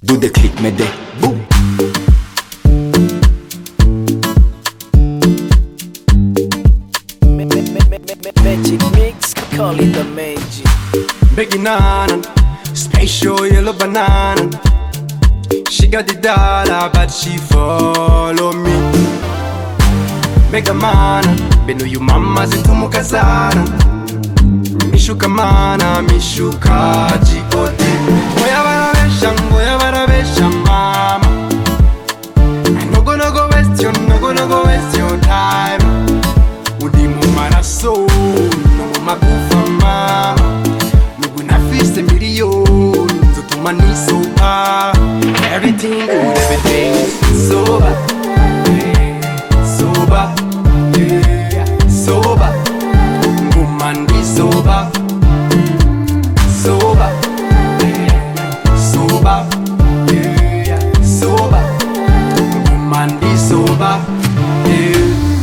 Do the click, me de boom. Magic mix, call it the magic. Begging on, special yellow banana. She got the dollar, but she follow me. Mega man, beno you mama zintu mukazana. Mishuka mana, mishuka jikote. Ngoya barabesha mama. No go waste your time. Udi mu maraso, no magufa mama. Nugu nafise million, zotuma nisopa. Everything good, everything is sober. Sober, yeah, sober. Woman be sober. Sober, yeah, sober, yeah, sober. Woman be sober, yeah.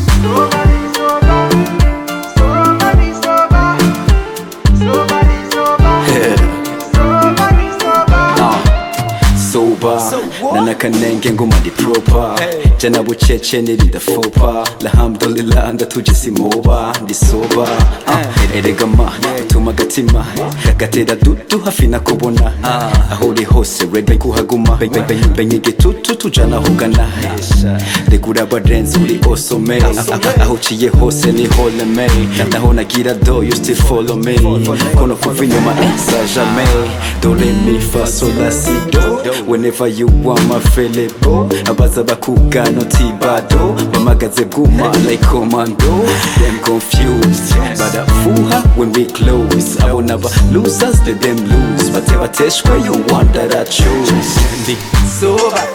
Nana kanenge ngoma di proper Jana bucheche nirida fopa Alhamdulillah ndatuje simoba ndi soba Erega ma utuma gatima gatera dudu hafi nakubona aho uri hose ready kuhaguma benye gitutu tujana hugana regura abarenze uri osome aho uciye hose ni hole me naho nagira do you still follow me kono kuva inyuma sa jamais do re mi fa sol la si do whenever you want my fellow abaza bakugano tibado bamagaze guma like commando them confused badafuha when we close abona ba losers let them lose bateshwe you want that I choose sober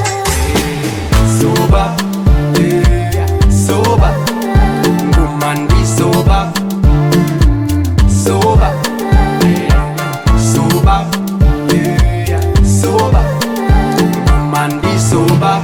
sober yeah sober woman be sober sober sober yeah sober woman be sober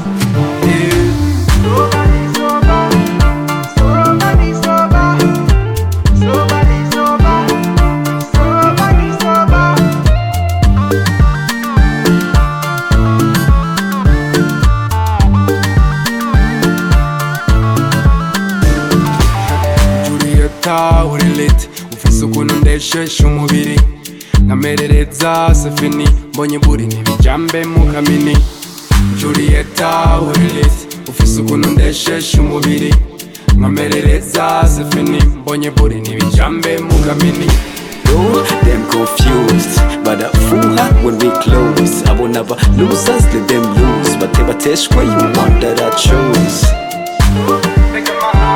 uri lit ufise ukuntu ndeshesha umubiri nkamerereza sefini mbonye buri ntibijambe mu kamini Julieta uri lit ufise ukuntu ndeshesha umubiri nkamerereza sefini mbonye buri ntibijambe mu kamini them confused badafuha when we close abona ba losers let them lose bateshwe you want that I choose